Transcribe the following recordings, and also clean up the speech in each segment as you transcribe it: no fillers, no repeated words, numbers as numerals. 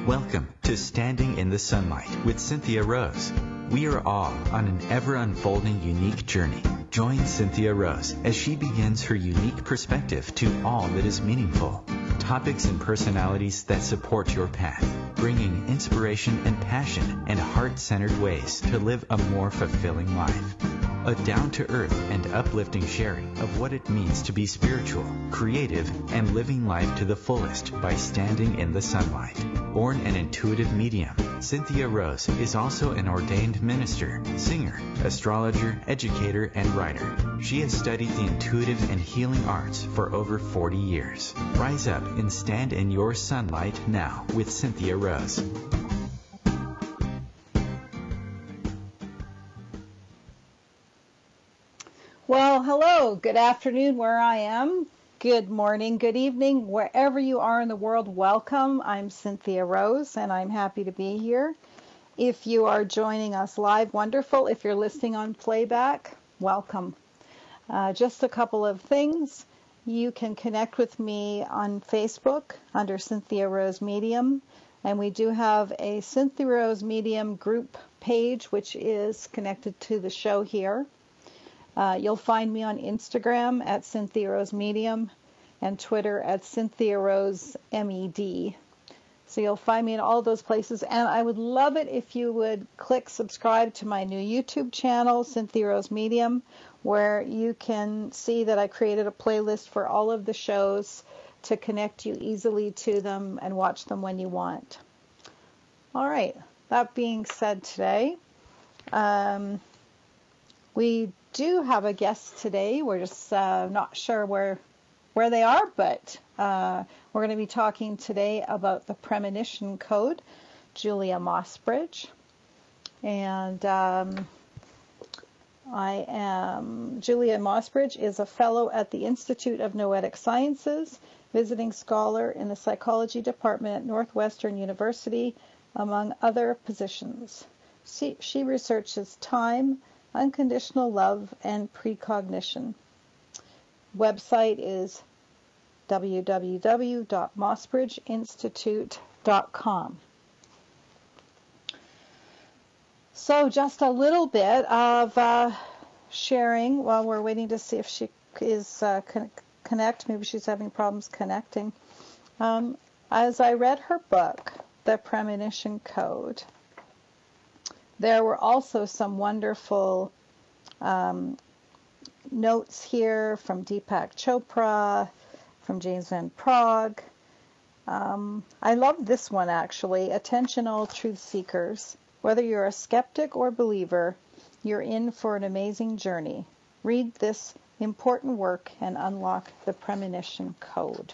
Welcome to Standing in the Sunlight with Cynthia Rose. We are all on an ever-unfolding unique journey. Join Cynthia Rose as she begins her unique perspective to all that is meaningful. Topics and personalities that support your path, bringing inspiration and passion and heart-centered ways to live a more fulfilling life. A down-to-earth and uplifting sharing of what it means to be spiritual, creative, and living life to the fullest by standing in the sunlight. Born an intuitive medium, Cynthia Rose is also an ordained minister, singer, astrologer, educator, and writer. She has studied the intuitive and healing arts for over 40 years. Rise up and stand in your sunlight now with Cynthia Rose. Well, hello, good afternoon where I am, good morning, good evening, wherever you are in the world, welcome. I'm Cynthia Rose and I'm happy to be here. If you are joining us live, wonderful. If you're listening on playback, welcome. Just a couple of things. You can connect with me on Facebook under Cynthia Rose Medium, and we do have a Cynthia Rose Medium group page which is connected to the show here. You'll find me on Instagram at Cynthia Rose Medium and Twitter at Cynthia Rose MED. So you'll find me in all those places. And I would love it if you would click subscribe to my new YouTube channel, Cynthia Rose Medium, where you can see that I created a playlist for all of the shows to connect you easily to them and watch them when you want. All right. That being said today, we do have a guest today. We're just not sure where they are, but we're going to be talking today about the Premonition Code, Julia Mossbridge. And Julia Mossbridge is a fellow at the Institute of Noetic Sciences, visiting scholar in the psychology department at Northwestern University, among other positions. She researches time, unconditional love, and precognition. Website is www.mossbridgeinstitute.com. So just a little bit of sharing while we're waiting to see if she is connect. Maybe she's having problems connecting. As I read her book, The Premonition Code, there were also some wonderful notes here from Deepak Chopra, from James Van Praagh. I love this one actually. Attention all truth seekers. Whether you're a skeptic or believer, you're in for an amazing journey. Read this important work and unlock the Premonition Code.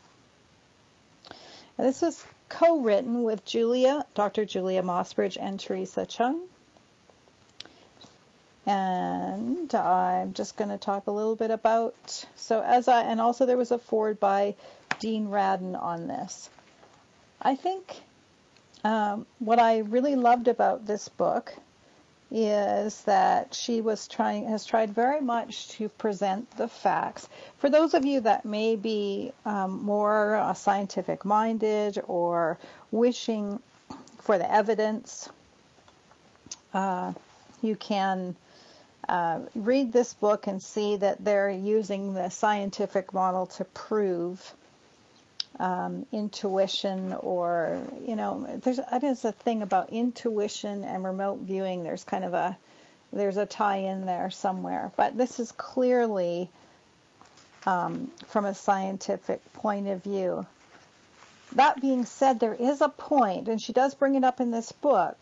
And this was co-written with Dr. Julia Mossbridge and Teresa Chung. And I'm just going to talk a little bit about, and also there was a foreword by Dean Radin on this. I think what I really loved about this book is that she has tried very much to present the facts. For those of you that may be more scientific minded or wishing for the evidence, you can read this book and see that they're using the scientific model to prove intuition, or there's a thing about intuition and remote viewing. There's a tie-in there somewhere, but this is clearly from a scientific point of view. That being said, there is a point, and she does bring it up in this book,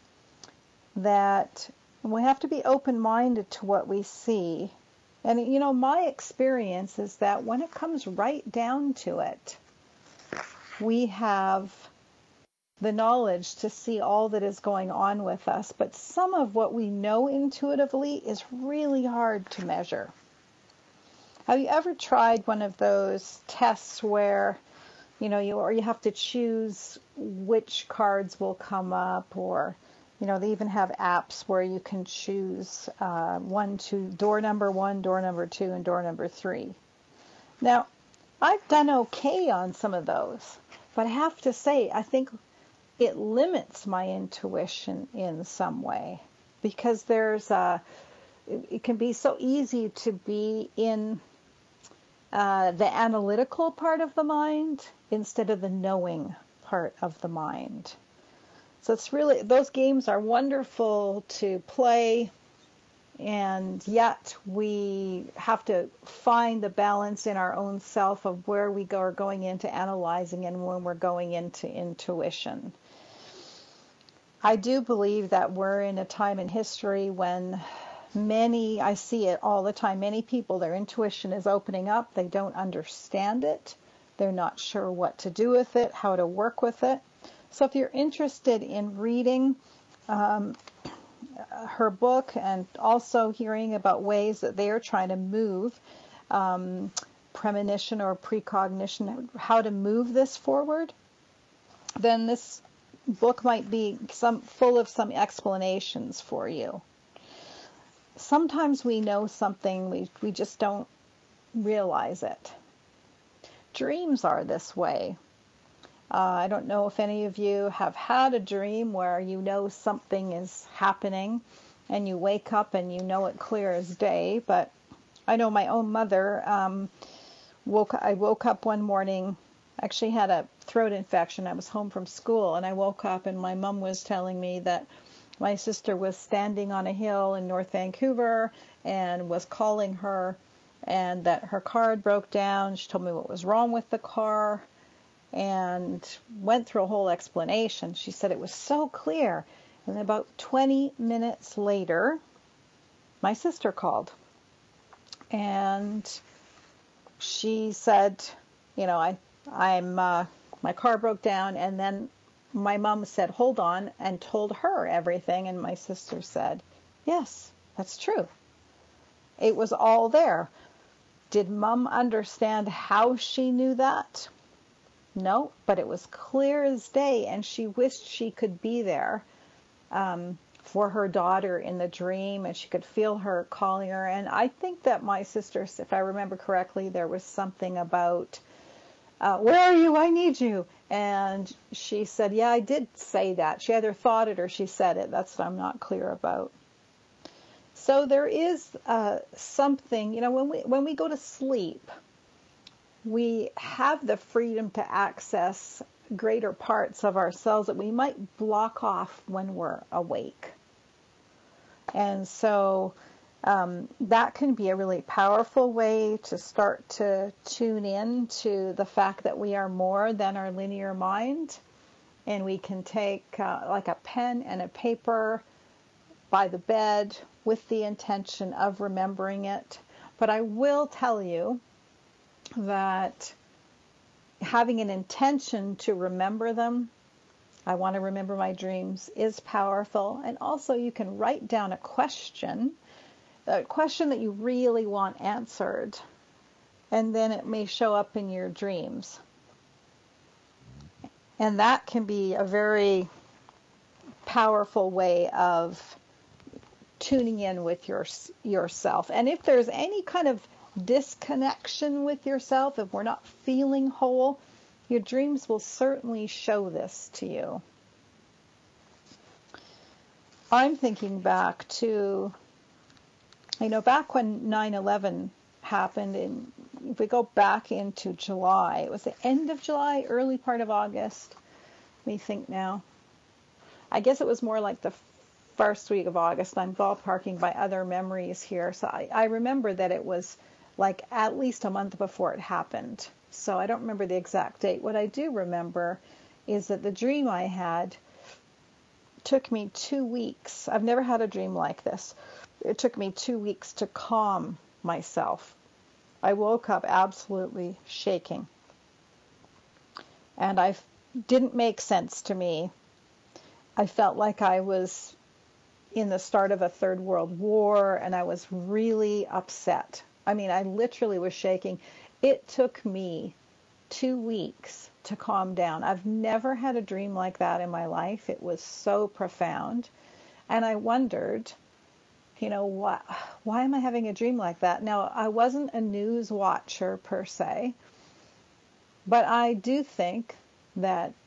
that we have to be open-minded to what we see. And my experience is that when it comes right down to it, we have the knowledge to see all that is going on with us, but some of what we know intuitively is really hard to measure. Have you ever tried one of those tests where you have to choose which cards will come up, or they even have apps where you can choose door number 1, door number 2, and door number 3. Now, I've done okay on some of those, but I have to say, I think it limits my intuition in some way, because it can be so easy to be in the analytical part of the mind instead of the knowing part of the mind. So it's really, those games are wonderful to play, and yet we have to find the balance in our own self of where we are going into analyzing and when we're going into intuition. I do believe that we're in a time in history when I see it all the time, many people, their intuition is opening up. They don't understand it. They're not sure what to do with it, how to work with it. So if you're interested in reading her book and also hearing about ways that they are trying to move premonition or precognition, how to move this forward, then this book might be full of some explanations for you. Sometimes we know something, we just don't realize it. Dreams are this way. I don't know if any of you have had a dream where you know something is happening and you wake up and you know it clear as day, but I know my own mother, I woke up one morning, actually had a throat infection. I was home from school and I woke up and my mom was telling me that my sister was standing on a hill in North Vancouver and was calling her, and that her car had broke down. She told me what was wrong with the car and went through a whole explanation. She said it was so clear. And about 20 minutes later, my sister called. And she said, my car broke down. And then my mom said, hold on, and told her everything. And my sister said, yes, that's true. It was all there. Did Mom understand how she knew that? No, but it was clear as day, and she wished she could be there for her daughter in the dream, and she could feel her calling her. And I think that my sister, if I remember correctly, there was something about, where are you? I need you. And she said, yeah, I did say that. She either thought it or she said it. That's what I'm not clear about. So there is something, when we go to sleep, we have the freedom to access greater parts of ourselves that we might block off when we're awake. And so that can be a really powerful way to start to tune in to the fact that we are more than our linear mind. And we can take like a pen and a paper by the bed with the intention of remembering it. But I will tell you that having an intention to remember them, I want to remember my dreams, is powerful. And also you can write down a question that you really want answered, and then it may show up in your dreams. And that can be a very powerful way of tuning in with yourself. And if there's any kind of disconnection with yourself, if we're not feeling whole, your dreams will certainly show this to you. I'm thinking back to, back when 9/11 happened, and if we go back into July, it was the end of July, early part of August. Let me think now. I guess it was more like the first week of August. I'm ballparking by other memories here. So I remember that it was like at least a month before it happened. So I don't remember the exact date. What I do remember is that the dream I had took me 2 weeks. I've never had a dream like this. It took me 2 weeks to calm myself. I woke up absolutely shaking. And I didn't make sense to me. I felt like I was in the start of a third world war, and I was really upset. I mean, I literally was shaking. It took me 2 weeks to calm down. I've never had a dream like that in my life. It was so profound. And I wondered, why am I having a dream like that? Now, I wasn't a news watcher per se, but I do think that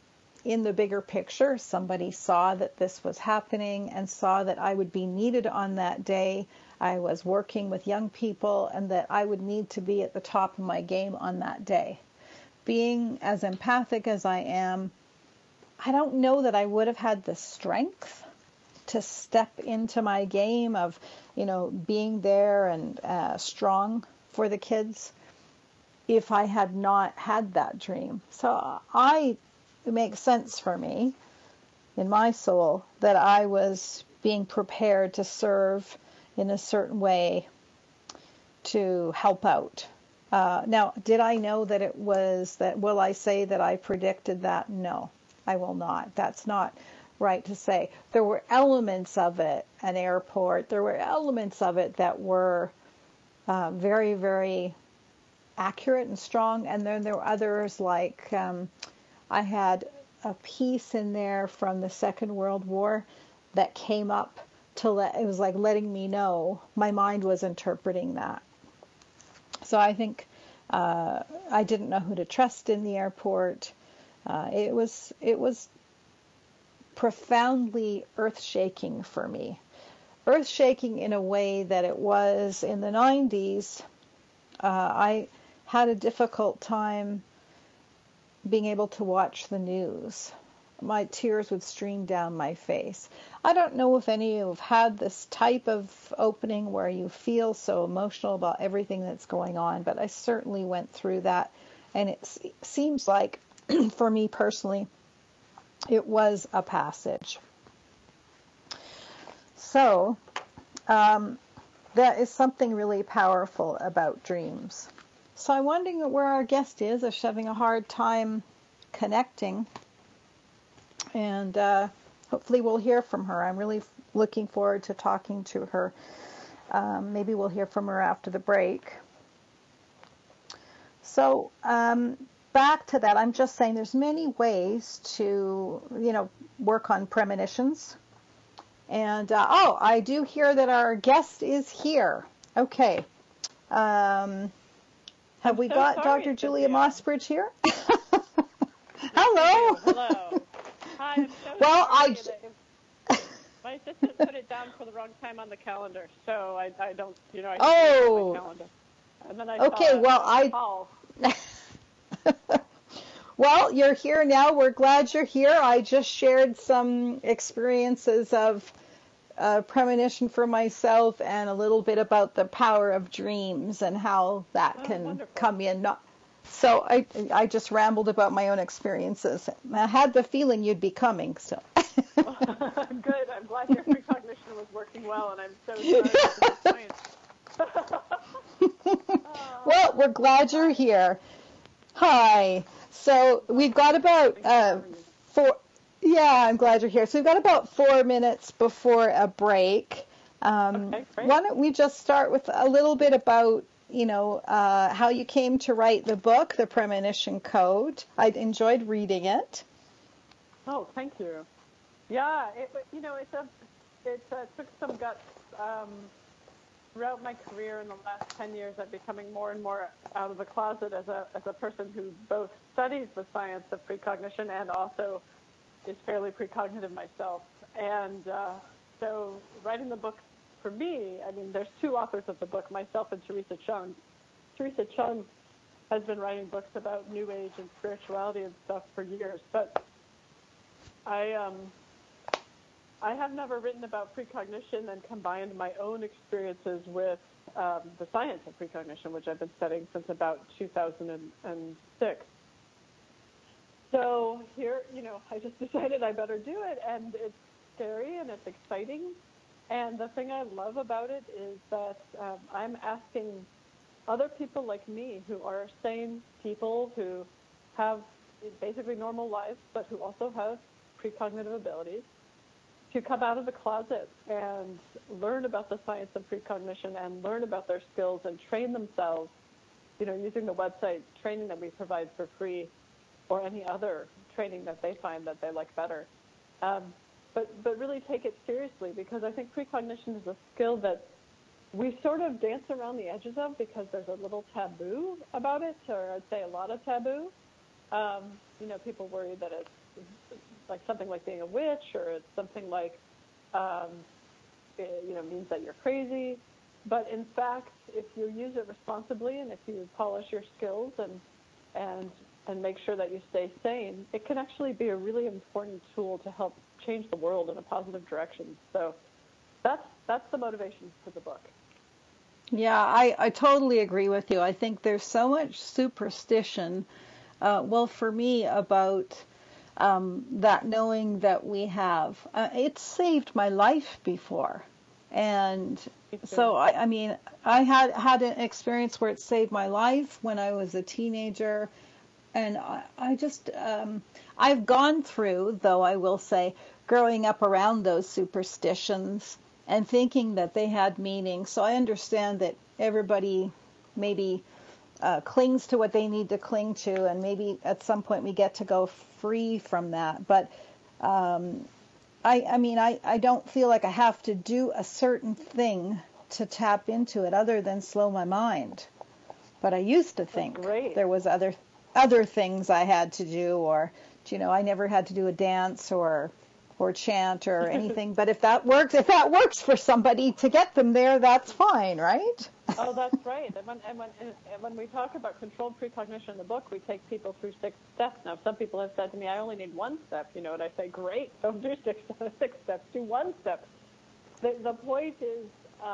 in the bigger picture, somebody saw that this was happening and saw that I would be needed on that day. I was working with young people and that I would need to be at the top of my game on that day. Being as empathic as I am, I don't know that I would have had the strength to step into my game of, being there and strong for the kids if I had not had that dream. So it makes sense for me in my soul that I was being prepared to serve in a certain way to help out. Now, did I know that it was that? Will I say that I predicted that? No, I will not. That's not right to say. There were elements of it, an airport, there were elements of it that were very, very accurate and strong. And then there were others like I had a piece in there from the Second World War that came up it was like letting me know my mind was interpreting that. So I think I didn't know who to trust in the airport. It was profoundly earth-shaking for me. Earth-shaking in a way that it was in the 90s. I had a difficult time being able to watch the news. My tears would stream down my face. I don't know if any of you have had this type of opening where you feel so emotional about everything that's going on, but I certainly went through that. And it seems like, for me personally, it was a passage. So, that is something really powerful about dreams. So I'm wondering where our guest is. She's having a hard time connecting. And hopefully we'll hear from her. I'm really looking forward to talking to her. Maybe we'll hear from her after the break. So back to that, I'm just saying there's many ways to, work on premonitions. And, I do hear that our guest is here. Okay. Have we got Dr. Julia Mossbridge here? Hello. Hello. Hi, I'm so well, sorry. My assistant put it down for the wrong time on the calendar, so I don't, I didn't oh. my calendar. And then I saw Well, you're here now. We're glad you're here. I just shared some experiences of premonition for myself and a little bit about the power of dreams and how that can come in. So I just rambled about my own experiences. I had the feeling you'd be coming. So Good. I'm glad your precognition was working well, and I'm so sorry for the Well, we're glad you're here. Hi. So we've got about 4. Yeah, I'm glad you're here. So we've got about 4 minutes before a break. Okay, great. Why don't we just start with a little bit about, how you came to write the book, The Premonition Code. I enjoyed reading it. Oh, thank you. Yeah, it took some guts. Throughout my career in the last 10 years, I'm becoming more and more out of the closet as a person who both studies the science of precognition and also is fairly precognitive myself. And so writing the book, for me, there's 2 authors of the book, myself and Teresa Chung. Teresa Chung has been writing books about New Age and spirituality and stuff for years, but I have never written about precognition and combined my own experiences with the science of precognition, which I've been studying since about 2006. So here, I just decided I better do it, and it's scary and it's exciting. And the thing I love about it is that I'm asking other people like me who are sane people who have basically normal lives, but who also have precognitive abilities, to come out of the closet and learn about the science of precognition and learn about their skills and train themselves, using the website training that we provide for free or any other training that they find that they like better. But really take it seriously, because I think precognition is a skill that we sort of dance around the edges of because there's a little taboo about it, or I'd say a lot of taboo. People worry that it's like something like being a witch, or it's something like, means that you're crazy. But in fact, if you use it responsibly and if you polish your skills and make sure that you stay sane, it can actually be a really important tool to help change the world in a positive direction. So that's the motivation for the book. Yeah, I totally agree with you. I think there's so much superstition, for me, about that knowing that we have. It's saved my life before. And so, I had an experience where it saved my life when I was a teenager. And I've gone through, though I will say, growing up around those superstitions and thinking that they had meaning. So I understand that everybody maybe clings to what they need to cling to, and maybe at some point we get to go free from that. But I don't feel like I have to do a certain thing to tap into it other than slow my mind. But I used to think there was other things I had to do, or, I never had to do a dance or chant or anything. But if that works for somebody to get them there, that's fine, right? Oh, that's right. And when we talk about controlled precognition in the book, we take people through 6 steps. Now, some people have said to me, I only need 1 step, and I say, great, don't do 6 steps, do 1 step. The point is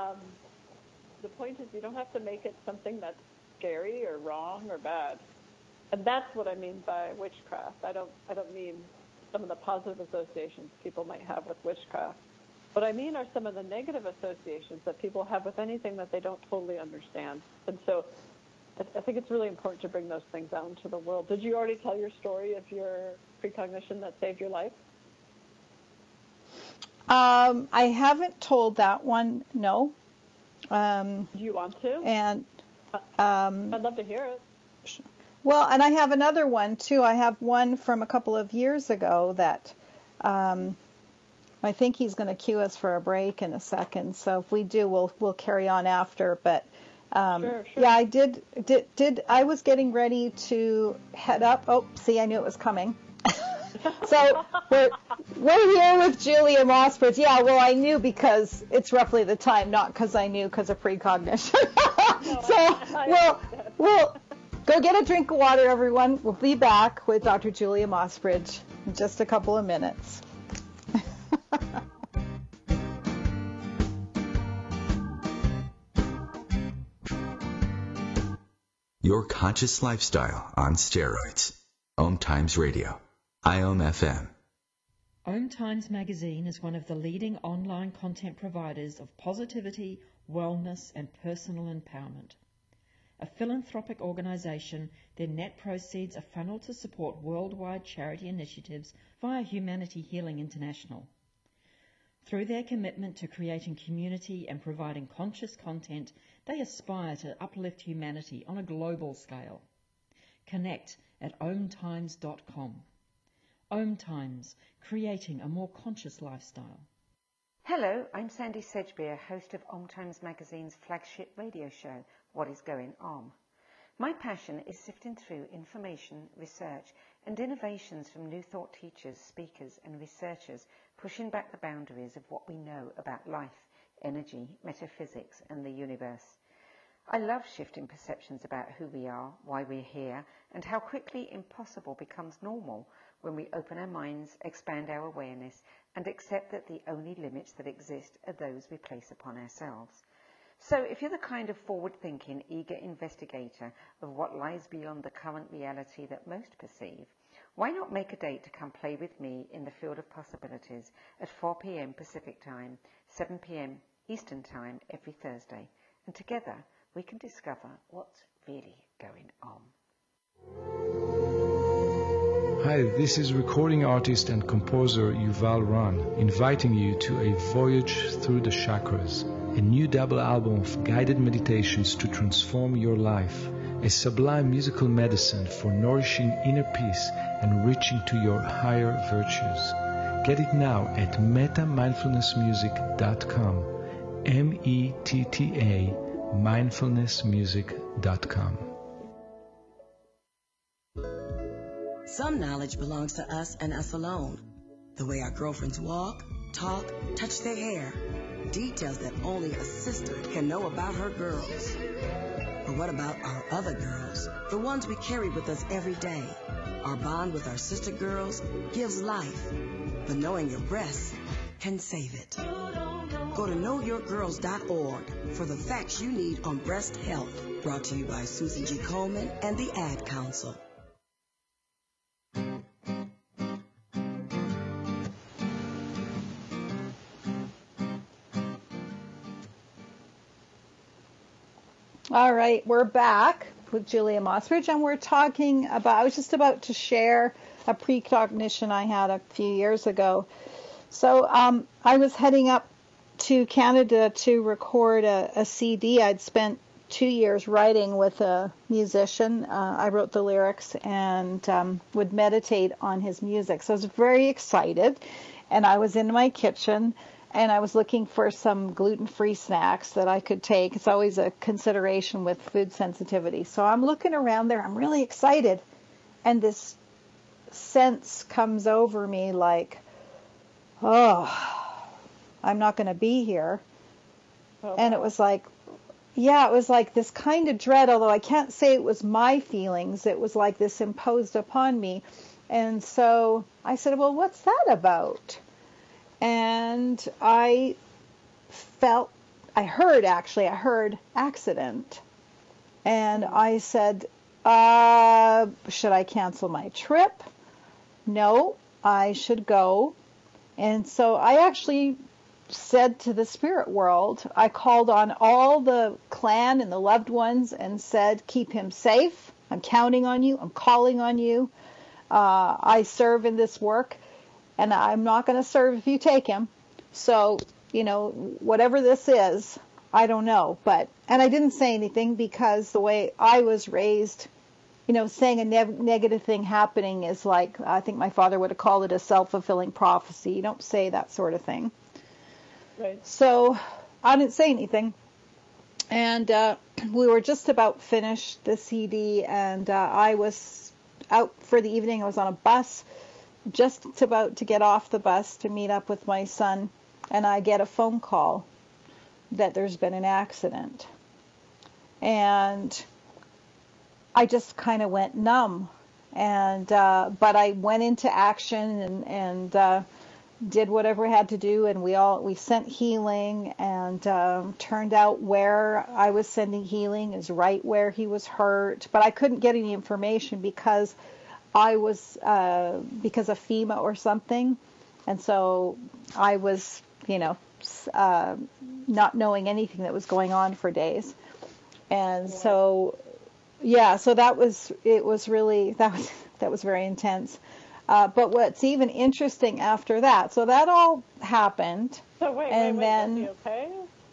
you don't have to make it something that's scary or wrong or bad. And that's what I mean by witchcraft. I don't mean some of the positive associations people might have with witchcraft. What I mean are some of the negative associations that people have with anything that they don't totally understand. And so I think it's really important to bring those things out into the world. Did you already tell your story of your precognition that saved your life? I haven't told that one, no. Do you want to? And I'd love to hear it. Well, and I have another one too. I have one from a couple of years ago that I think he's going to cue us for a break in a second. So if we do, we'll carry on after. But sure. Yeah, I did. I was getting ready to head up. Oh, see, I knew it was coming. So we're here with Julia Mossbridge. Yeah, well, I knew because it's roughly the time, not because I knew because of precognition. We'll go get a drink of water, everyone. We'll be back with Dr. Julia Mossbridge in just a couple of minutes. Your conscious lifestyle on steroids. Om Times Radio. IOM FM. Om Times Magazine is one of the leading online content providers of positivity, wellness, and personal empowerment. A philanthropic organisation, their net proceeds are funneled to support worldwide charity initiatives via Humanity Healing International. Through their commitment to creating community and providing conscious content, they aspire to uplift humanity on a global scale. Connect at omtimes.com. Om Times, creating a more conscious lifestyle. Hello, I'm Sandy Sedgbeer, host of Om Times Magazine's flagship radio show, What is Going On? My passion is sifting through information, research, and innovations from new thought teachers, speakers, and researchers pushing back the boundaries of what we know about life, energy, metaphysics, and the universe. I love shifting perceptions about who we are, why we're here, and how quickly impossible becomes normal when we open our minds, expand our awareness, and accept that the only limits that exist are those we place upon ourselves. So if you're the kind of forward-thinking, eager investigator of what lies beyond the current reality that most perceive, why not make a date to come play with me in the field of possibilities at 4 p.m. Pacific Time, 7 p.m. Eastern Time every Thursday, and together we can discover what's really going on. Hi, this is recording artist and composer Yuval Ran, inviting you to a voyage through the chakras, a new double album of guided meditations to transform your life, a sublime musical medicine for nourishing inner peace and reaching to your higher virtues. Get it now at metamindfulnessmusic.com, METTA mindfulnessmusic.com. Some knowledge belongs to us and us alone. The way our girlfriends walk, talk, touch their hair. Details that only a sister can know about her girls. But what about our other girls? The ones we carry with us every day. Our bond with our sister girls gives life. But knowing your breasts can save it. Go to knowyourgirls.org for the facts you need on breast health. Brought to you by Susan G. Komen and the Ad Council. All right, we're back with Julia Mossbridge, and we're talking about, I was just about to share a precognition I had a few years ago. So I was heading up to Canada to record a CD. I'd spent 2 years writing with a musician. I wrote the lyrics and would meditate on his music. So I was very excited, and I was in my kitchen, and I was looking for some gluten-free snacks that I could take. It's always a consideration with food sensitivity. So I'm looking around there. I'm really excited, and this sense comes over me like, oh, I'm not going to be here. Oh, and it was like, yeah, it was like this kind of dread, although I can't say it was my feelings. It was like this imposed upon me. And so I said, well, what's that about? And I heard accident. And I said, should I cancel my trip? No, I should go. And so I actually said to the spirit world, I called on all the clan and the loved ones and said, keep him safe. I'm counting on you. I'm calling on you. I serve in this work, and I'm not going to serve if you take him. So, whatever this is, I don't know. And I didn't say anything because the way I was raised, saying a negative thing happening is like, I think my father would have called it a self-fulfilling prophecy. You don't say that sort of thing. Right. So I didn't say anything. And we were just about finished the CD, and I was out for the evening. I was on a bus, just about to get off the bus to meet up with my son, and I get a phone call that there's been an accident. And I just kind of went numb, and but I went into action and did whatever I had to do, and we sent healing, and turned out where I was sending healing is right where he was hurt, but I couldn't get any information because I was because of FEMA or something, and so I was not knowing anything that was going on for days, and so. Yeah, so that was very intense. But what's even interesting after that, so that all happened. So wait, then, is he okay?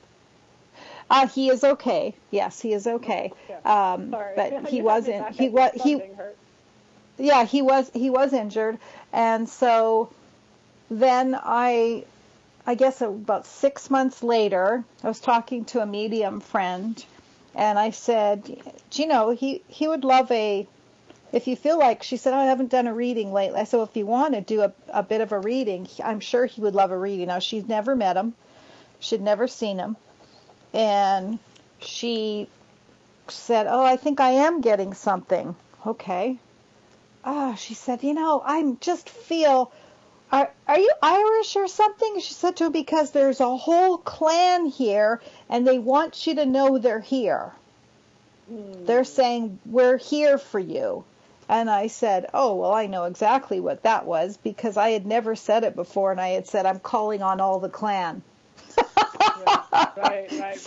He is okay. Yes, he is okay. Sorry. But he wasn't. He was injured, and so then I guess about 6 months later, I was talking to a medium friend. And I said, he would love if you feel like, she said, I haven't done a reading lately. I said, well, if you want to do a bit of a reading, I'm sure he would love a reading. Now, she'd never met him. She'd never seen him. And she said, oh, I think I am getting something. Okay. She said, I just feel, are you Irish or something? She said to him, because there's a whole clan here, and they want you to know they're here. They're saying, we're here for you. And I said, oh, well, I know exactly what that was, because I had never said it before, and I had said, I'm calling on all the clan. Right.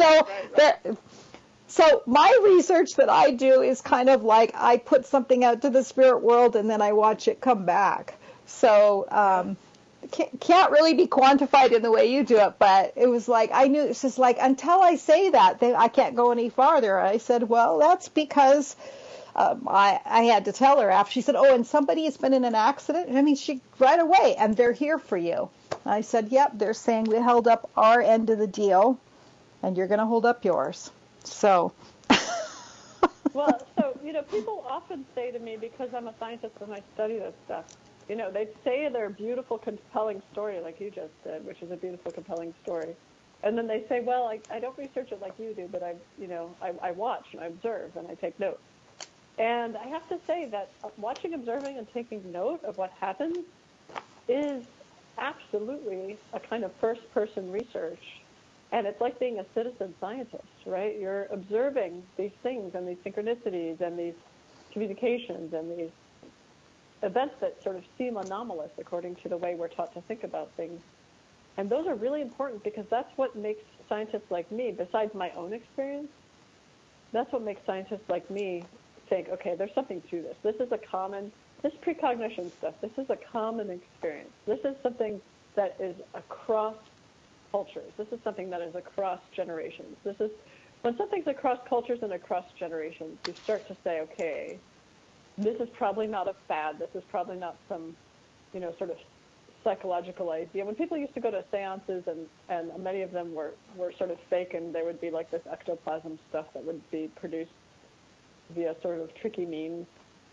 So my research that I do is kind of like I put something out to the spirit world, and then I watch it come back. So can't really be quantified in the way you do it, but it was like I knew it's just like until I say that, I can't go any farther. I said, well, that's because I had to tell her after. She said, oh, and somebody has been in an accident. I mean, she right away, and they're here for you. I said, yep, they're saying we held up our end of the deal, and you're going to hold up yours. So. Well, so people often say to me, because I'm a scientist and I study this stuff, You know, they say they're a beautiful, compelling story, like you just did, which is a beautiful, compelling story. And then they say, well, I don't research it like you do, but I watch and I observe and I take notes. And I have to say that watching, observing, and taking note of what happens is absolutely a kind of first-person research. And it's like being a citizen scientist, right? You're observing these things and these synchronicities and these communications and these events that sort of seem anomalous according to the way we're taught to think about things. And those are really important because that's what makes scientists like me, besides my own experience, that's what makes scientists like me think, okay, there's something to this. This precognition stuff, this is a common experience. This is something that is across cultures. This is something that is across generations. When something's across cultures and across generations, you start to say, okay, this is probably not a fad. This is probably not some, sort of psychological idea. When people used to go to seances, and many of them were sort of fake, and there would be like this ectoplasm stuff that would be produced via sort of tricky means,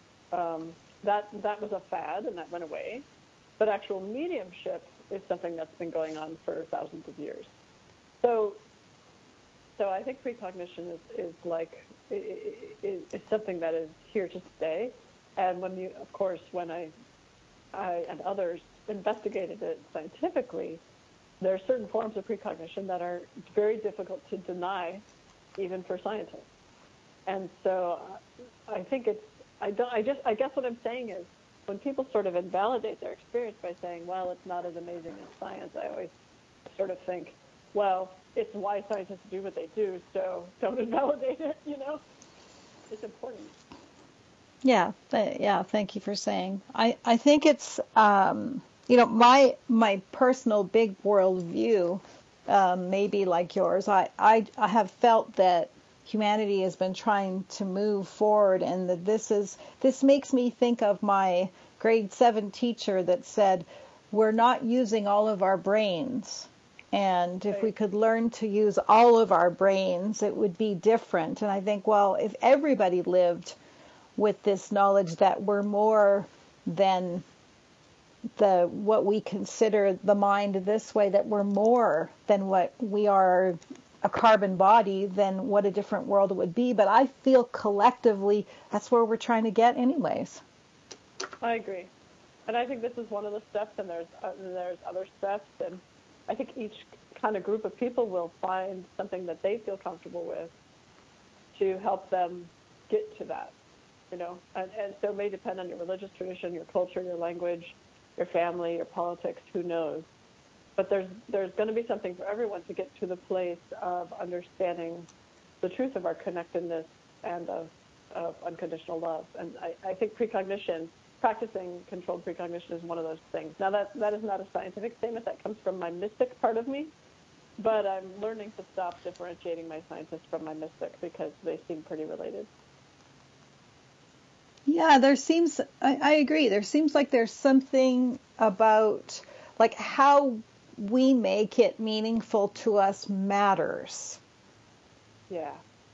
that was a fad, and that went away. But actual mediumship is something that's been going on for thousands of years. So I think precognition is something that is here to stay. And when I and others investigated it scientifically, there are certain forms of precognition that are very difficult to deny, even for scientists. And so I think I guess what I'm saying is, when people sort of invalidate their experience by saying, well, it's not as amazing as science, I always sort of think, well, it's why scientists do what they do, so don't invalidate it, It's important. Yeah, thank you for saying. I think it's, my personal big world view may be like yours. I have felt that humanity has been trying to move forward, and that this makes me think of my grade 7 teacher that said, we're not using all of our brains. And if we could learn to use all of our brains, it would be different. And I think, well, if everybody lived with this knowledge that we're more than what we consider the mind this way, that we're more than what we are, a carbon body, then what a different world it would be. But I feel collectively that's where we're trying to get anyways. I agree. And I think this is one of the steps, and there's other steps, and I think each kind of group of people will find something that they feel comfortable with to help them get to that, And so it may depend on your religious tradition, your culture, your language, your family, your politics, who knows. But there's going to be something for everyone to get to the place of understanding the truth of our connectedness and of unconditional love. And I think precognition, practicing controlled precognition, is one of those things. Now, that is not a scientific statement. That comes from my mystic part of me. But I'm learning to stop differentiating my scientist from my mystic, because they seem pretty related. Yeah, I agree. There seems like there's something about like how we make it meaningful to us matters. Yeah.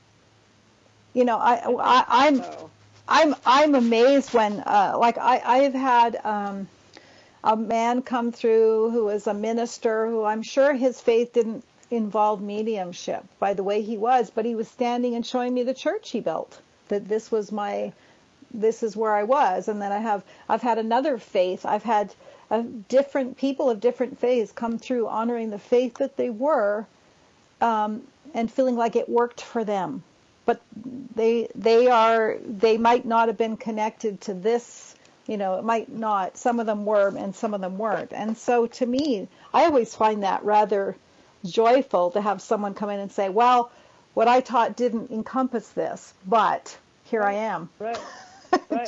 I'm amazed when I've had a man come through who is a minister who I'm sure his faith didn't involve mediumship by the way he was, but he was standing and showing me the church he built, that this is where I was. And then I've had another faith. I've had different people of different faiths come through honoring the faith that they were, and feeling like it worked for them. But they might not have been connected to this, it might not. Some of them were and some of them weren't. And so to me, I always find that rather joyful to have someone come in and say, well, what I taught didn't encompass this, but here I am. Right. Right.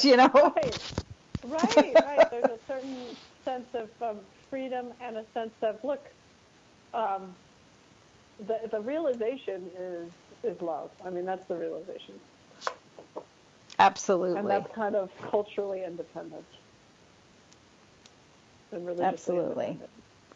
Right. There's a certain sense of freedom and a sense of, look, the realization is love. I mean, that's the realization. Absolutely. And that's kind of culturally independent and religiously independent.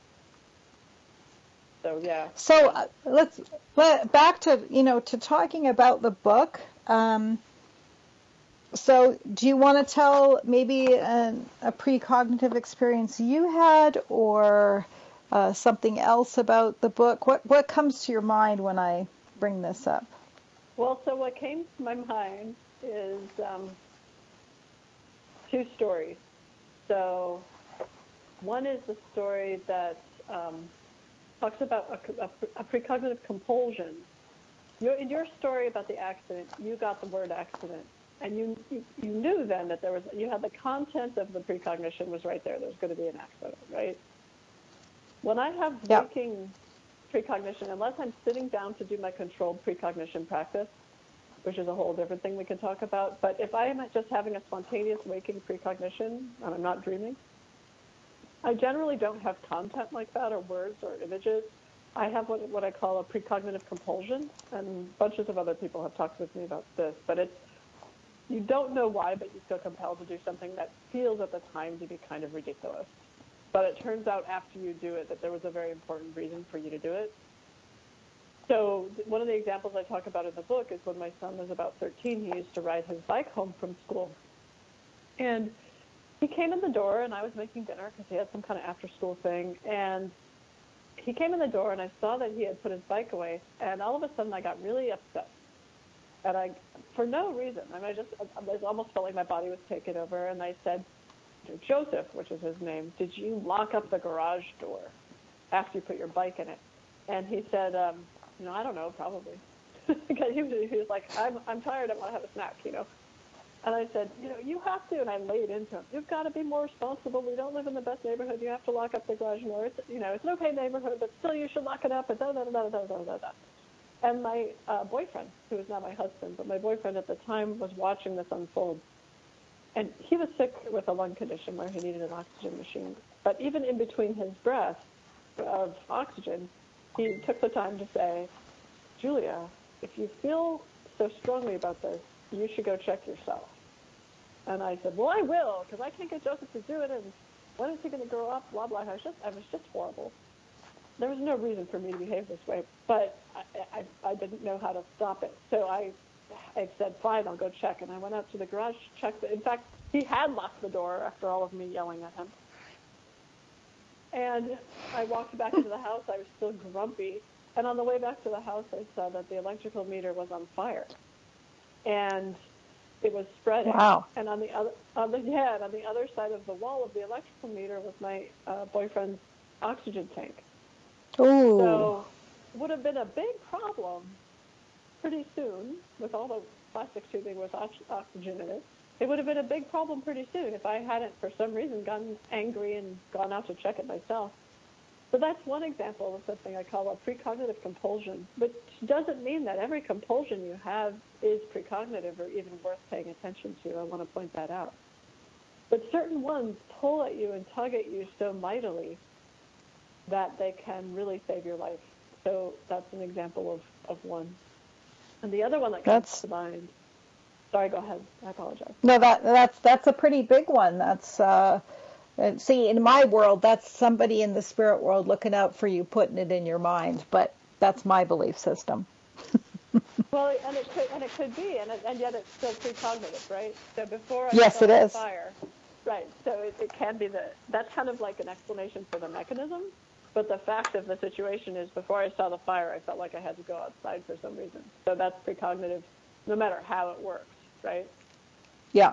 So, yeah. So let's back to, to talking about the book. So, do you want to tell maybe a precognitive experience you had, or something else about the book? What comes to your mind when I bring this up? Well, so what came to my mind is two stories. So one is the story that talks about a precognitive compulsion. In your story about the accident, you got the word accident, and you knew then that you had the content of the precognition was right there. There's going to be an accident, right? When I have waking precognition, unless I'm sitting down to do my controlled precognition practice, which is a whole different thing we can talk about, but if I am just having a spontaneous waking precognition and I'm not dreaming, I generally don't have content like that or words or images. I have what I call a precognitive compulsion, and bunches of other people have talked with me about this, but you don't know why, but you feel compelled to do something that feels at the time to be kind of ridiculous. But it turns out after you do it that there was a very important reason for you to do it. So one of the examples I talk about in the book is when my son was about 13, he used to ride his bike home from school. And he came in the door, and I was making dinner because he had some kind of after-school thing. And he came in the door, and I saw that he had put his bike away. And all of a sudden, I got really upset. And for no reason, I almost felt like my body was taken over. And I said, Joseph, which is his name, did you lock up the garage door after you put your bike in it? And he said, I don't know, probably. Because he was like, I'm tired, I want to have a snack, And I said, you have to, and I laid into him. You've got to be more responsible. We don't live in the best neighborhood. You have to lock up the garage door. It's an okay neighborhood, but still you should lock it up. And da-da-da-da-da-da-da. And my boyfriend, who is now my husband, but my boyfriend at the time was watching this unfold. And he was sick with a lung condition where he needed an oxygen machine. But even in between his breaths of oxygen, he took the time to say, Julia, if you feel so strongly about this, you should go check yourself. And I said, well, I will, because I can't get Joseph to do it, and when is he going to grow up, blah, blah. I was just horrible. There was no reason for me to behave this way, but I didn't know how to stop it. So I said, fine, I'll go check. And I went out to the garage, checked it. In fact, he had locked the door after all of me yelling at him. And I walked back into the house. I was still grumpy. And on the way back to the house, I saw that the electrical meter was on fire. And it was spreading. Wow. And on the other side of the wall of the electrical meter was my boyfriend's oxygen tank. Ooh. So it would have been a big problem pretty soon with all the plastic tubing with oxygen in it. It would have been a big problem pretty soon if I hadn't, for some reason, gotten angry and gone out to check it myself. So that's one example of something I call a precognitive compulsion, which doesn't mean that every compulsion you have is precognitive or even worth paying attention to. I want to point that out. But certain ones pull at you and tug at you so mightily that they can really save your life. So that's an example of one. And the other one that comes to mind. Sorry, go ahead. I apologize. No, that's a pretty big one. That's see, in my world, that's somebody in the spirit world looking out for you, putting it in your mind. But that's my belief system. Well, and it could be, and yet it's still precognitive, right? So before I yes, saw it the is. fire, right? So it can be that's kind of like an explanation for the mechanism. But the fact of the situation is, before I saw the fire, I felt like I had to go outside for some reason. So that's precognitive, no matter how it works, right? Yeah.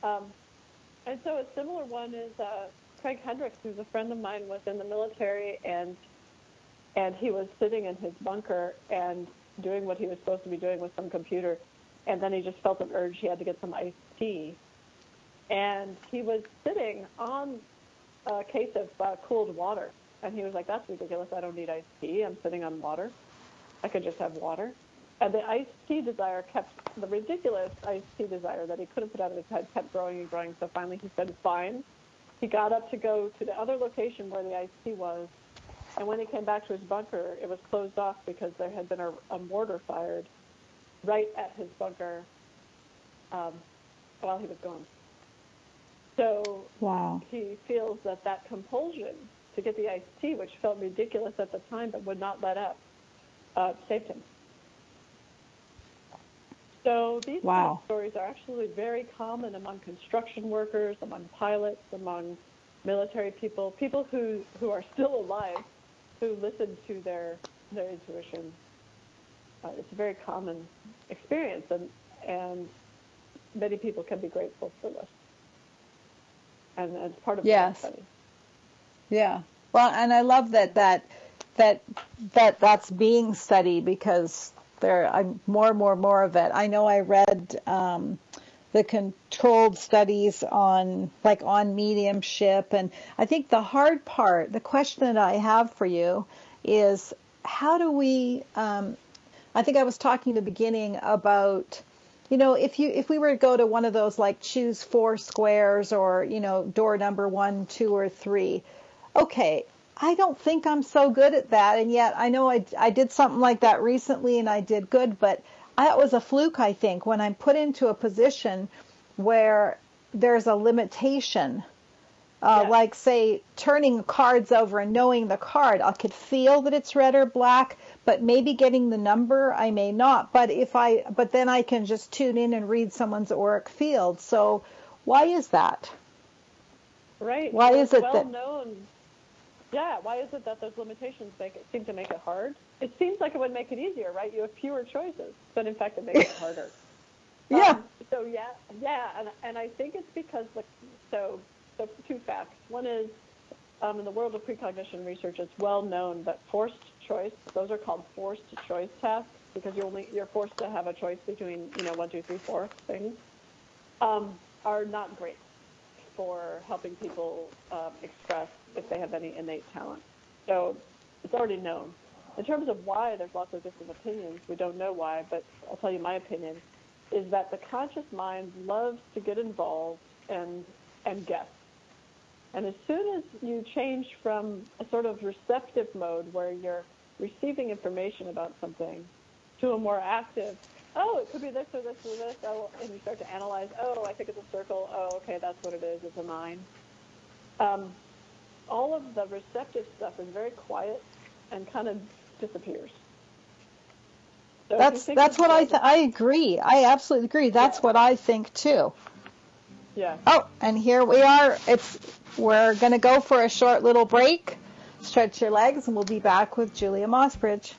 And so a similar one is Craig Hendricks, who's a friend of mine, was in the military, and he was sitting in his bunker and doing what he was supposed to be doing with some computer, and then he just felt an urge he had to get some iced tea. And he was sitting on a case of cooled water, and he was like, that's ridiculous, I don't need iced tea, I'm sitting on water, I could just have water. And the iced tea desire the ridiculous iced tea desire that he couldn't put out of his head kept growing and growing, so finally he said, fine. He got up to go to the other location where the iced tea was, and when he came back to his bunker, it was closed off because there had been a mortar fired right at his bunker while he was gone. So wow. He feels that compulsion to get the iced tea, which felt ridiculous at the time but would not let up, saved him. So these kind Wow. of stories are actually very common among construction workers, among pilots, among military people, people who are still alive, who listen to their intuition. It's a very common experience, and many people can be grateful for this. And it's part of the study. Yeah. Well, and I love that's being studied, because I'm more of it. I know I read the controlled studies on mediumship, and I think the hard part, the question that I have for you is, how do we I think I was talking in the beginning about, if we were to go to one of those, like, choose 4 squares, or, door number 1, 2, or 3. Okay, I don't think I'm so good at that, and yet I know I did something like that recently and I did good, but that was a fluke, I think, when I'm put into a position where there's a limitation. Like, say, turning cards over and knowing the card, I could feel that it's red or black, but maybe getting the number, I may not. But then I can just tune in and read someone's auric field. So why is that? Right. Why is it well known? Yeah. Why is it that those limitations seem to make it hard? It seems like it would make it easier, right? You have fewer choices, but in fact, it makes it harder. Yeah. And I think it's because so 2 facts. One is, in the world of precognition research, it's well known that forced choice, those are called forced choice tasks, because you're forced to have a choice between 1, 2, 3, 4 things, are not great for helping people express if they have any innate talent. So it's already known. In terms of why, there's lots of different opinions. We don't know why, but I'll tell you my opinion, is that the conscious mind loves to get involved and guess. And as soon as you change from a sort of receptive mode where you're receiving information about something to a more active, it could be this or this or this, and you start to analyze, I think it's a circle, okay, that's what it is, it's a 9. All of the receptive stuff is very quiet and kind of disappears. So that's what I agree. I absolutely agree. That's what I think too. Yeah. Oh, and here we are. We're going to go for a short little break. Stretch your legs, and we'll be back with Julia Mossbridge.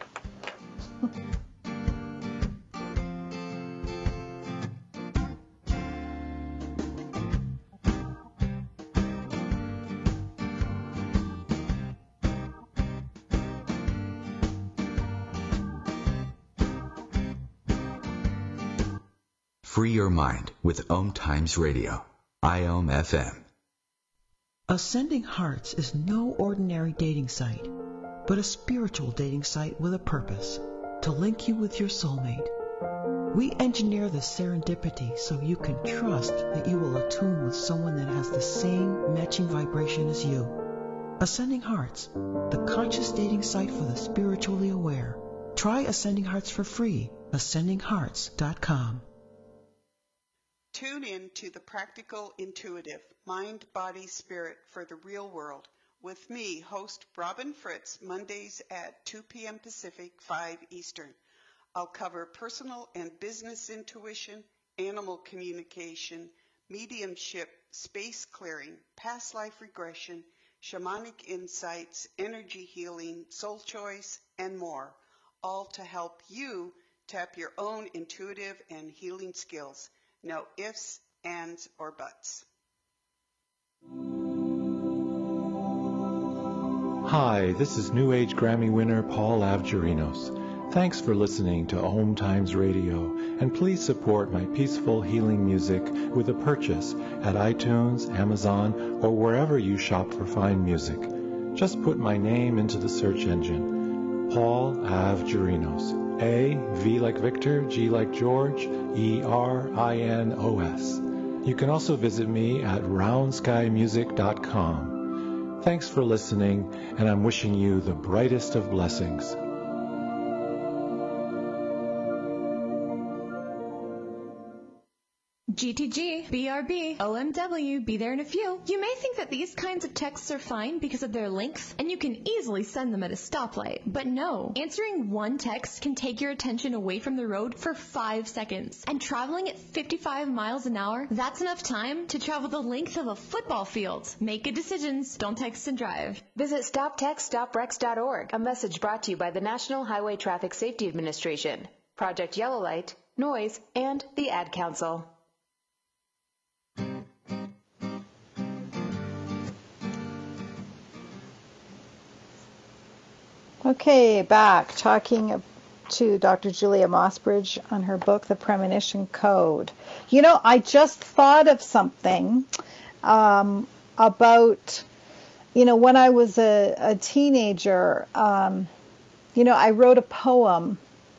Free your mind with Om Times Radio, IOM FM. Ascending Hearts is no ordinary dating site, but a spiritual dating site with a purpose, to link you with your soulmate. We engineer the serendipity so you can trust that you will attune with someone that has the same matching vibration as you. Ascending Hearts, the conscious dating site for the spiritually aware. Try Ascending Hearts for free, ascendinghearts.com. Tune in to The Practical Intuitive, Mind, Body, Spirit for the Real World with me, host Robin Fritz, Mondays at 2 p.m. Pacific, 5 Eastern. I'll cover personal and business intuition, animal communication, mediumship, space clearing, past life regression, shamanic insights, energy healing, soul choice, and more, all to help you tap your own intuitive and healing skills. No ifs, ands, or buts. Hi, this is New Age Grammy winner Paul Avgerinos. Thanks for listening to Om Times Radio, and please support my peaceful healing music with a purchase at iTunes, Amazon, or wherever you shop for fine music. Just put my name into the search engine, Paul Avgerinos. A, V like Victor, G like George, E-R-I-N-O-S. You can also visit me at roundskymusic.com. Thanks for listening, and I'm wishing you the brightest of blessings. GTG, BRB, OMW, be there in a few. You may think that these kinds of texts are fine because of their length, and you can easily send them at a stoplight. But no, answering one text can take your attention away from the road for 5 seconds. And traveling at 55 miles an hour, that's enough time to travel the length of a football field. Make good decisions. Don't text and drive. Visit StopTextStopWrecks.org. A message brought to you by the National Highway Traffic Safety Administration, Project Yellow Light, Noise, and the Ad Council. Okay, back talking to Dr. Julia Mossbridge on her book, The Premonition Code. You know, I just thought of something about, you know, when I was a teenager, you know, I wrote a poem,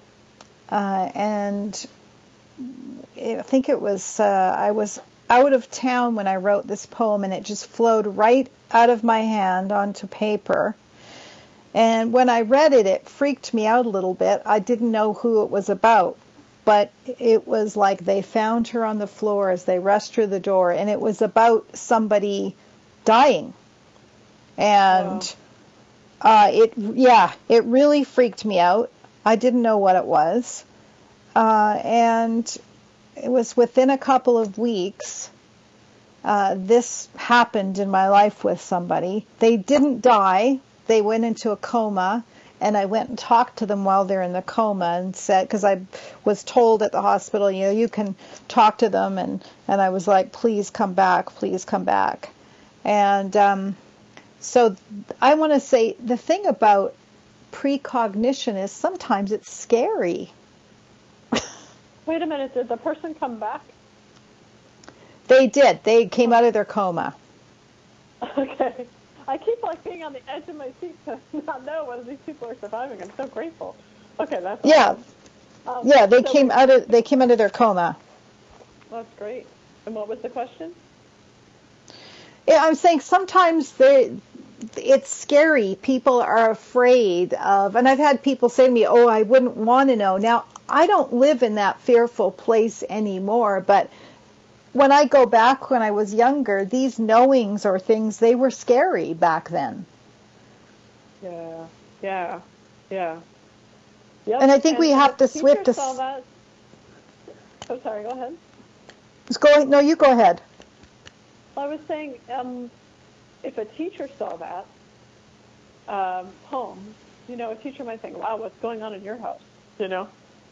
and I think it was, I was out of town when I wrote this poem, and it just flowed right out of my hand onto paper. And when I read it, it freaked me out a little bit. I didn't know who it was about, but it was like they found her on the floor as they rushed through the door, and it was about somebody dying. And it really freaked me out. I didn't know what it was. And it was within a couple of weeks, this happened in my life with somebody. They didn't die. They went into a coma, and I went and talked to them while they're in the coma and said, because I was told at the hospital, you know, you can talk to them, and I was like, please come back, please come back. And so I want to say the thing about precognition is sometimes it's scary. Wait a minute, did the person come back? They did. They came out of their coma. Okay. I keep like being on the edge of my seat to not know whether these people are surviving. I'm so grateful. Okay, that's awesome. They came out of their coma. That's great. And what was the question? Yeah, I'm saying sometimes it's scary. People are afraid of, and I've had people say to me, "Oh, I wouldn't want to know." Now, I don't live in that fearful place anymore, but when I go back when I was younger, these knowings or things, they were scary back then. Yeah. Yep. And I think we have to switch to... Oh, sorry, go ahead. No, you go ahead. I was saying, if a teacher saw that home, you know, a teacher might think, wow, what's going on in your house, you know?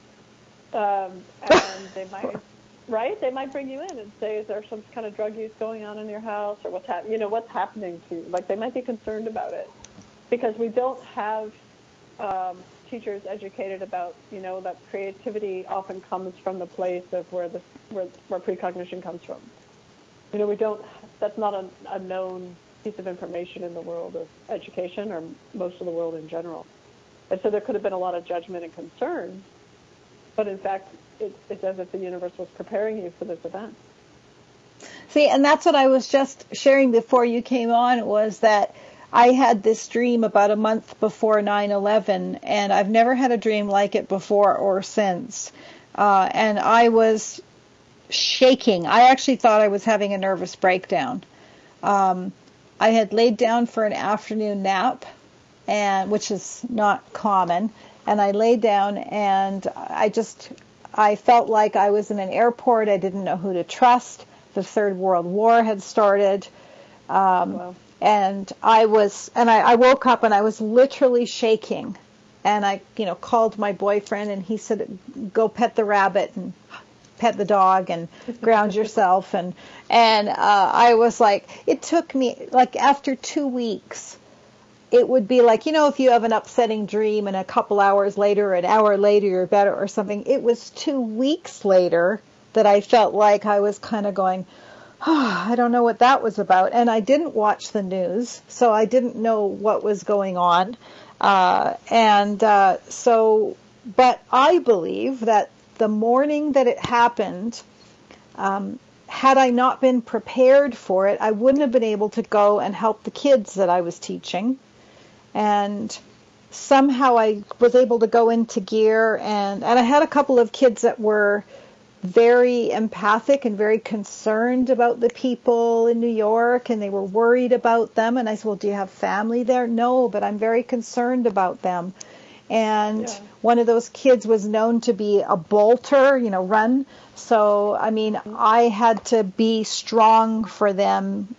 And they might... Right? They might bring you in and say, is there some kind of drug use going on in your house, or what's happening to you? Like, they might be concerned about it because we don't have teachers educated about, you know, that creativity often comes from the place of where precognition comes from. You know, that's not a known piece of information in the world of education or most of the world in general. And so there could have been a lot of judgment and concern, but in fact, it's as if the universe was preparing you for this event. See, and that's what I was just sharing before you came on, was that I had this dream about a month before 9/11, and I've never had a dream like it before or since. And I was shaking. I actually thought I was having a nervous breakdown. I had laid down for an afternoon nap, which is not common, and I laid down, and I felt like I was in an airport. I didn't know who to trust. The Third World War had started. Wow. And I woke up and I was literally shaking. And I, called my boyfriend, and he said, go pet the rabbit and pet the dog and ground yourself. And I was like, it took me, like, after 2 weeks, it would be like, if you have an upsetting dream and a couple hours later, an hour later, you're better or something. It was 2 weeks later that I felt like I was kind of going, I don't know what that was about. And I didn't watch the news, so I didn't know what was going on. But I believe that the morning that it happened, had I not been prepared for it, I wouldn't have been able to go and help the kids that I was teaching. And somehow I was able to go into gear, and I had a couple of kids that were very empathic and very concerned about the people in New York, and they were worried about them. And I said, well, do you have family there? No, but I'm very concerned about them. And one of those kids was known to be a bolter, run. So, I mean, I had to be strong for them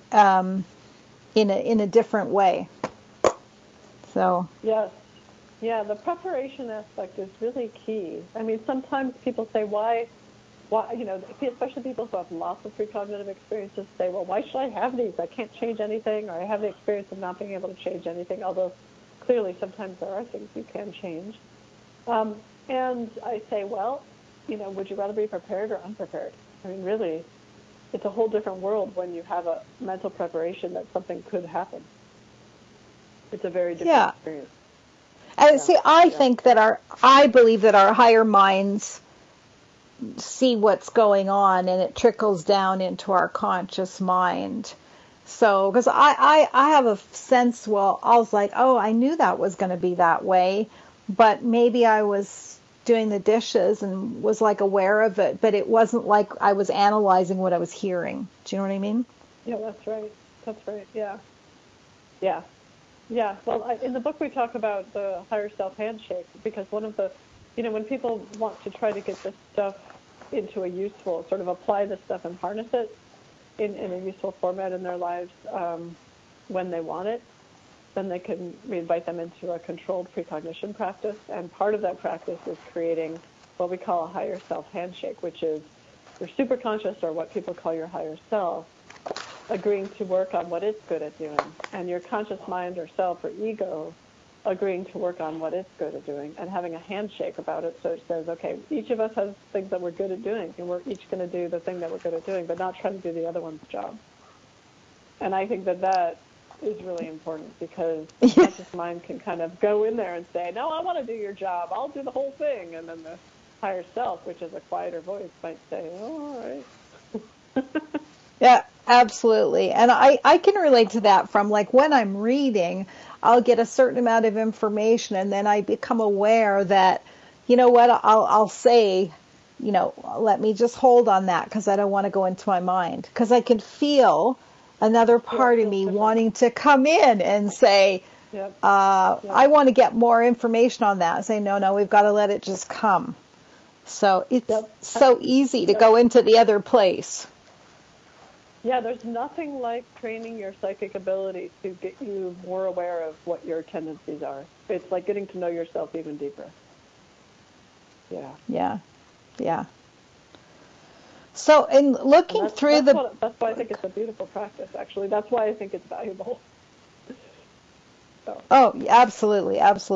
in a different way. So. Yes. Yeah, the preparation aspect is really key. I mean, sometimes people say, why, especially people who have lots of precognitive experiences say, well, why should I have these? I can't change anything, or I have the experience of not being able to change anything, although clearly sometimes there are things you can change. And I say, well, would you rather be prepared or unprepared? I mean, really, it's a whole different world when you have a mental preparation that something could happen. It's a very different experience. And see, I believe that our higher minds see what's going on, and it trickles down into our conscious mind. So, because I have a sense, I was like, oh, I knew that was going to be that way, but maybe I was doing the dishes and was like aware of it, but it wasn't like I was analyzing what I was hearing. Do you know what I mean? Yeah, that's right. That's right. Yeah. Yeah. Yeah, well, in the book we talk about the higher self handshake, because one of the, when people want to try to get this stuff into a useful, sort of apply this stuff and harness it in a useful format in their lives when they want it, then we invite them into a controlled precognition practice. And part of that practice is creating what we call a higher self handshake, which is your superconscious, or what people call your higher self, agreeing to work on what it's good at doing, and your conscious mind or self or ego agreeing to work on what it's good at doing, and having a handshake about it. So it says, okay, each of us has things that we're good at doing, and we're each going to do the thing that we're good at doing, but not trying to do the other one's job. And I think that is really important, because the conscious mind can kind of go in there and say, no, I want to do your job, I'll do the whole thing. And then the higher self, which is a quieter voice, might say, oh, all right. Yeah, absolutely. And I can relate to that from, like, when I'm reading, I'll get a certain amount of information, and then I become aware that, you know what, I'll say, let me just hold on that, because I don't want to go into my mind. Because I can feel another part of me wanting to come in and say, I want to get more information on that. Say, no, we've got to let it just come. So it's so easy to go into the other place. Yeah, there's nothing like training your psychic ability to get you more aware of what your tendencies are. It's like getting to know yourself even deeper. Yeah. So in looking through that's why I think it's a beautiful practice, actually. That's why I think it's valuable. So. Oh, absolutely.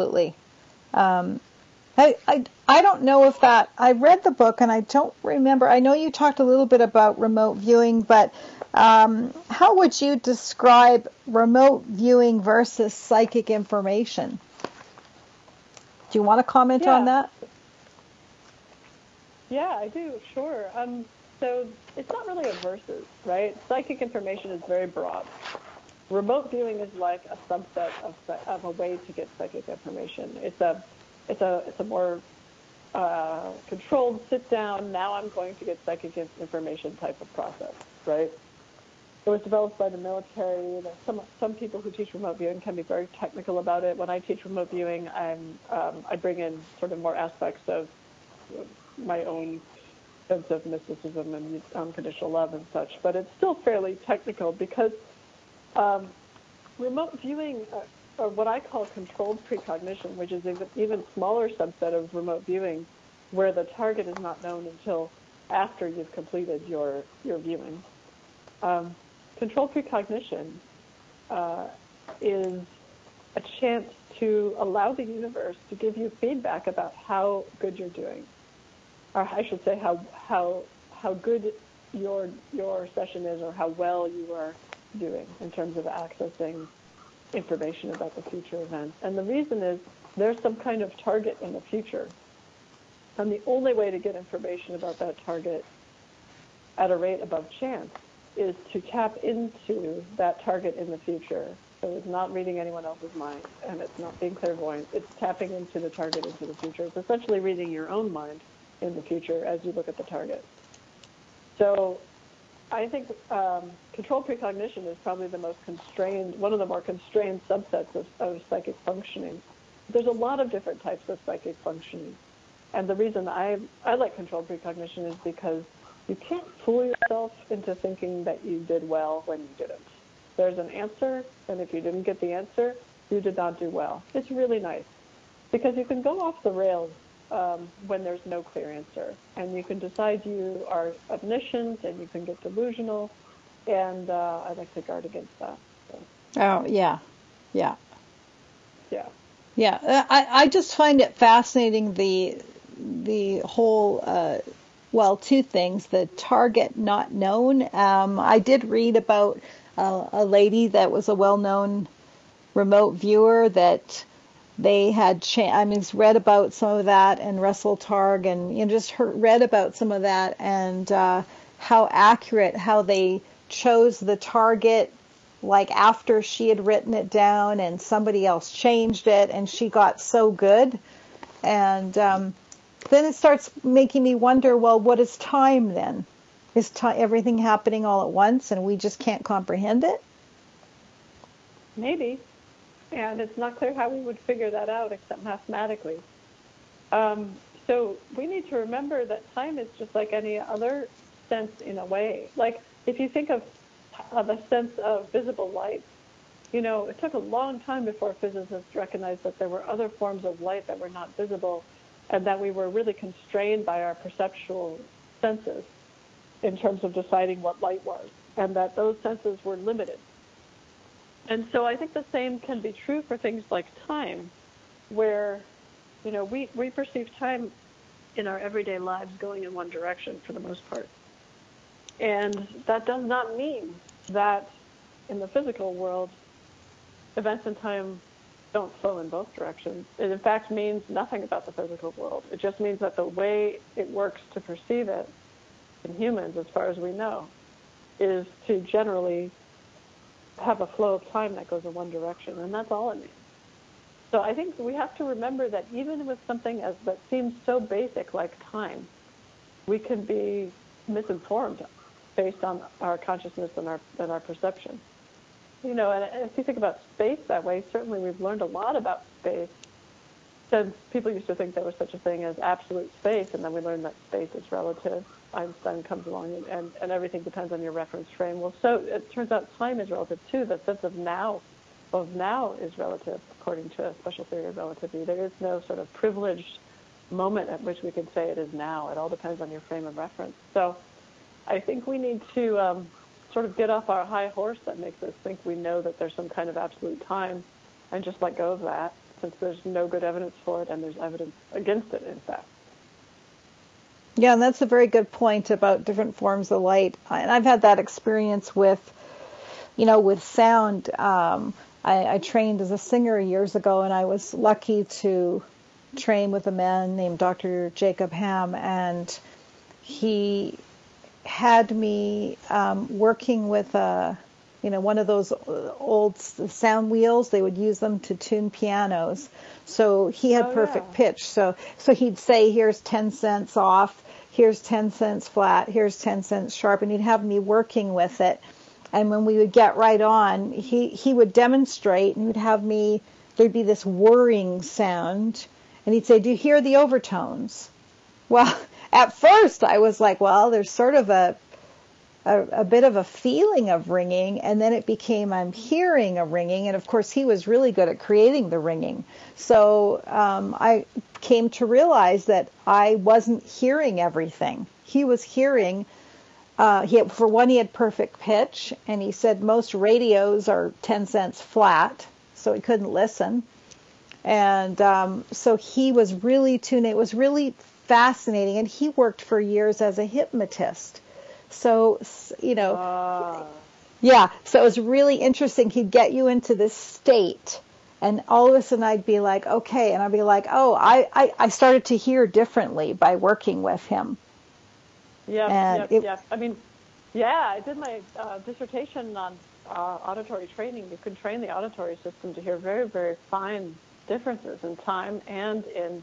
I don't know if I read the book and I don't remember. I know you talked a little bit about remote viewing, but how would you describe remote viewing versus psychic information? Do you want to comment on that? Yeah, I do. Sure. So it's not really a versus, right? Psychic information is very broad. Remote viewing is like a subset of a way to get psychic information. It's a more controlled sit down, now I'm going to get psychic information type of process, right? It was developed by the military. Some people who teach remote viewing can be very technical about it. When I teach remote viewing, I bring in sort of more aspects of my own sense of mysticism and unconditional love and such. But it's still fairly technical, because remote viewing, or what I call controlled precognition, which is an even smaller subset of remote viewing, where the target is not known until after you've completed your viewing. Controlled precognition is a chance to allow the universe to give you feedback about how good you're doing, or I should say how good your session is, or how well you are doing in terms of accessing information about the future events. And the reason is there's some kind of target in the future, and the only way to get information about that target at a rate above chance is to tap into that target in the future. So it's not reading anyone else's mind, and it's not being clairvoyant. It's tapping into the target into the future. It's essentially reading your own mind in the future as you look at the target. So I think controlled precognition is probably the most constrained, one of the more constrained subsets of psychic functioning. There's a lot of different types of psychic functioning. And the reason I like controlled precognition is because you can't fool yourself into thinking that you did well when you didn't. There's an answer, and if you didn't get the answer, you did not do well. It's really nice because you can go off the rails when there's no clear answer, and you can decide you are omniscient, and you can get delusional, and I like to guard against that. So. Oh, yeah. Yeah. Yeah. Yeah. I just find it fascinating, the whole, well, two things, the target not known. I did read about a lady that was a well-known remote viewer that they had, read about some of that, and Russell Targ, and just read about some of that, and how accurate, how they chose the target, like after she had written it down and somebody else changed it, and she got so good. And then it starts making me wonder, well, what is time then? Is everything happening all at once and we just can't comprehend it? Maybe. And it's not clear how we would figure that out except mathematically. So we need to remember that time is just like any other sense in a way. Like if you think of the sense of visible light, it took a long time before physicists recognized that there were other forms of light that were not visible, and that we were really constrained by our perceptual senses in terms of deciding what light was, and that those senses were limited. And so I think the same can be true for things like time, where, we perceive time in our everyday lives going in one direction for the most part. And that does not mean that in the physical world, events in time don't flow in both directions. It in fact means nothing about the physical world. It just means that the way it works to perceive it in humans, as far as we know, is to generally have a flow of time that goes in one direction, and that's all it means. So I think we have to remember that even with something that seems so basic like time, we can be misinformed based on our consciousness and our perception. And if you think about space that way, certainly we've learned a lot about space, since people used to think there was such a thing as absolute space, and then we learned that space is relative. Einstein comes along, and everything depends on your reference frame. Well, so it turns out time is relative too. The sense of now is relative, according to a special theory of relativity. There is no sort of privileged moment at which we can say it is now. It all depends on your frame of reference. So I think we need to sort of get off our high horse that makes us think we know that there's some kind of absolute time, and just let go of that, since there's no good evidence for it, and there's evidence against it, in fact. Yeah, and that's a very good point about different forms of light. And I've had that experience with sound. I trained as a singer years ago, and I was lucky to train with a man named Dr. Jacob Ham, and he had me working with one of those old sound wheels. They would use them to tune pianos. So he had perfect pitch. So he'd say, here's 10 cents off, here's 10 cents flat, here's 10 cents sharp, and he'd have me working with it. And when we would get right on, he would demonstrate, and he'd have me, there'd be this whirring sound, and he'd say, do you hear the overtones? Well, at first I was like, well, there's sort of a bit of a feeling of ringing, and then it became I'm hearing a ringing, and of course he was really good at creating the ringing. So I came to realize that I wasn't hearing everything. He was hearing. For one, he had perfect pitch, and he said most radios are 10 cents flat, so he couldn't listen. And so he was really tuned. It was really fascinating, and he worked for years as a hypnotist. So, yeah, so it was really interesting. He'd get you into this state, and all of a sudden I'd be like, okay, and I'd be like, oh, I started to hear differently by working with him. Yeah. I mean, I did my dissertation on auditory training. You can train the auditory system to hear very, very fine differences in time and in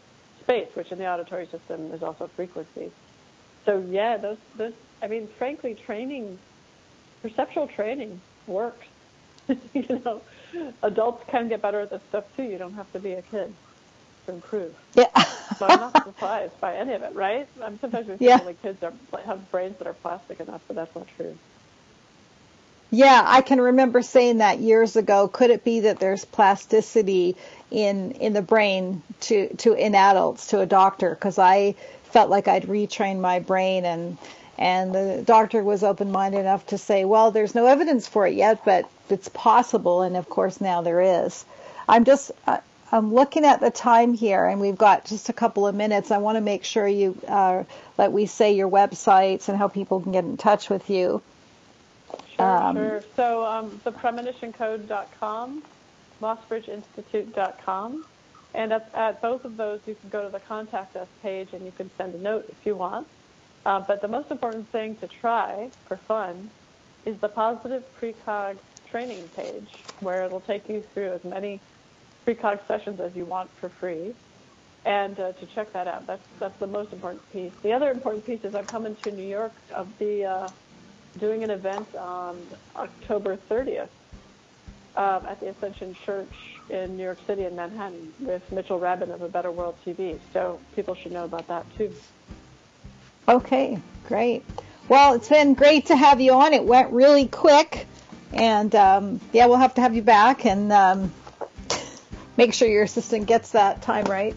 space, which in the auditory system is also frequency. So yeah, those I mean, frankly, perceptual training works. You know, adults can get better at this stuff too. You don't have to be a kid to improve. Yeah. So I'm not surprised by any of it, right? Sometimes we think only kids have brains that are plastic enough, but that's not true. Yeah, I can remember saying that years ago. Could it be that there's plasticity in the brain in adults to a doctor? Because I felt like I'd retrained my brain, and the doctor was open-minded enough to say, well, there's no evidence for it yet, but it's possible, and of course now there is. I'm looking at the time here, and we've got just a couple of minutes. I want to make sure that we say your websites and how people can get in touch with you. Sure. So thepremonitioncode.com, mossbridgeinstitute.com, and at both of those you can go to the Contact Us page and you can send a note if you want. But the most important thing to try for fun is the Positive Precog training page, where it'll take you through as many precog sessions as you want for free. And to check that out, that's the most important piece. The other important piece is I'm coming to New York. I'll be doing an event on October 30th at the Ascension Church in New York City in Manhattan with Mitchell Rabin of A Better World TV. So people should know about that too. Okay, great. Well, it's been great to have you on. It went really quick. And we'll have to have you back and make sure your assistant gets that time right.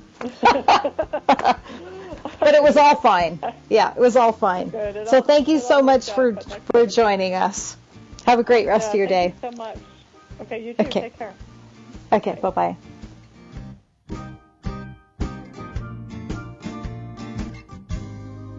But it was all fine. Yeah, it was all fine. Good. So thank you so much for joining us. Have a great rest of your day. Thank you so much. Okay, you too. Okay. Take care. Okay, bye-bye.